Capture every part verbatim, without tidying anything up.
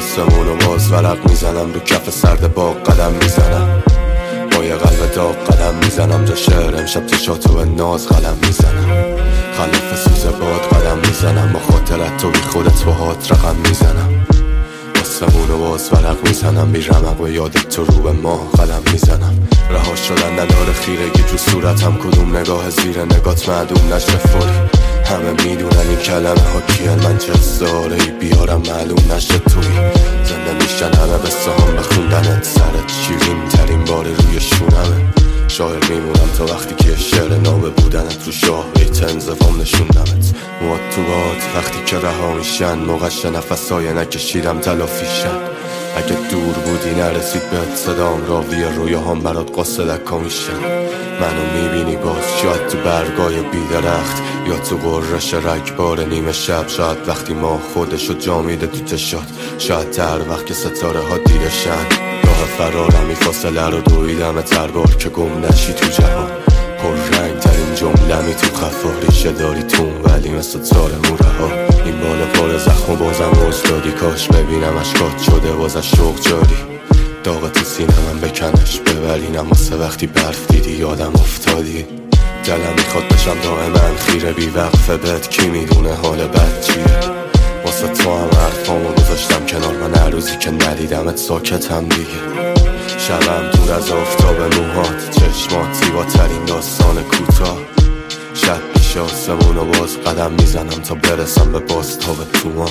آسمون و باز ورق میزنم، رو کف سرد باغ قدم میزنم، با یه قلب داغ قدم میزنم، جا شعر امشب چشاتو به ناز قلم میزنم، خلیف سوز باد قدم میزنم، با خاطرت تو بی خودت با هات رقم میزنم، آسمون و باز ورق میزنم، بی رمق و یادت تو رو به ماه قلم میزنم، رها شدن نداره خیرگی تو صورتم، کدوم نگاه زیر نگات معدوم نشه فوری، همه میدونن این کلمه ها کیان، من چه ساره ای بیارم معلوم نشه توی زنده میشن همه قصه هم بخوندنت، سرت شیرین ترین بار روی شونمه، شاعر میمونم تا وقتی که شعر نابه بودنت رو شاه بیت انزفام نشوندمت، موات تو باد وقتی که رها میشن، موقعش نفسای نکشیدم تلافیشن، اگه دور بودی نرسید بهت صدام، راوی رویاهام برات قاصدکا میشن، منو میبینی باز شاید تو برگای بیدرخت، یا تو قررش رگبار نیمه شب، شاید وقتی ما خودشو جا میده تو چشات، شاید تر وقت که ستاره ها دیدشن، راه فرارم این فاصله رو دویدم تر بار که گم نشی تو جهان، پر رنگ ترین جملمی تو خفا، ریشه داری تون ولی مثل تار موره ها، این بالا پر زخم و بازم استادی، کاش ببینم اشکات شده واسه شوق جاری، داغ تو سینه من بکنش ببرینم، واسه وقتی برف دیدی یادم افتادی، دلم میخواد بشم دائما خیره بی وقفه بهت، کی میدونه حال بد چیه، واسه تو هم حرفامو گذاشتم کنار، من هر روزی که ندیدمت ساکتم دیگه، شبم دور از آفتاب موهات، چشمات زیباترین داستان کوتاه، شب پیش آسمون و باز قدم میزنم تا برسم به بازتاب تو ما.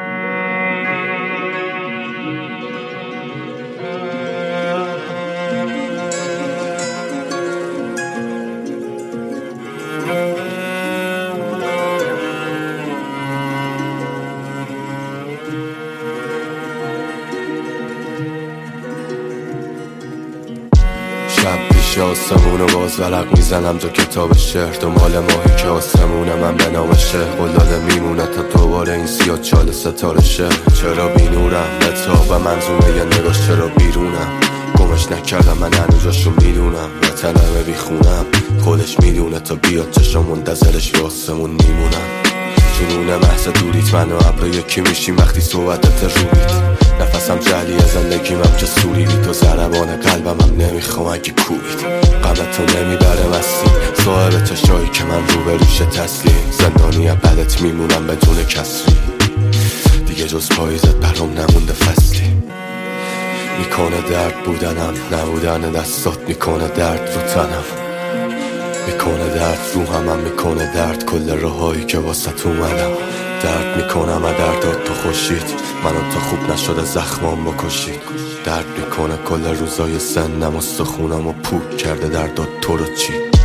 شب پیش آسمون و باز ورق میزنم، جا کتاب شعر دنبال ماهی که آسمون من به نام شهر، قلاده میمونه تا دوباره این سیاه چال ستاره شهر، چرا بی نورم بتاب و منظومه یه نگاش، چرا بیرونم گمش نکردم من هنوزاشو میدونم، وطنمه بی خونم خودش میدونه، تا بیاد چشم منتظرش به آسمون میمونم، جنون محض دوریت من و ابر یکی میشیم وقتی صحبتت روید، نفسم جلیه زندگیمم که سوریدی، تو ضربان قلبم هم نمیخوام اگه کوبید، غمتو نمیبره مستی، صاحب چشایی که من رو به روش تسلیم، زندانی بلت میمونم بدون کسری، دیگه جز پاییزت برام نمونده فصلی، میکنه درد بودنم نبودن دستات، میکنه درد رو تنم، میکنه درد رو همم، میکنه درد کل راهایی که واسه تو اومدم، درد میکنم و دردات تو خوشید، منو تا خوب نشده زخمام بکشید، درد میکنه کل روزای سنم، استخونم و پوک کرده دردات تو رو چید.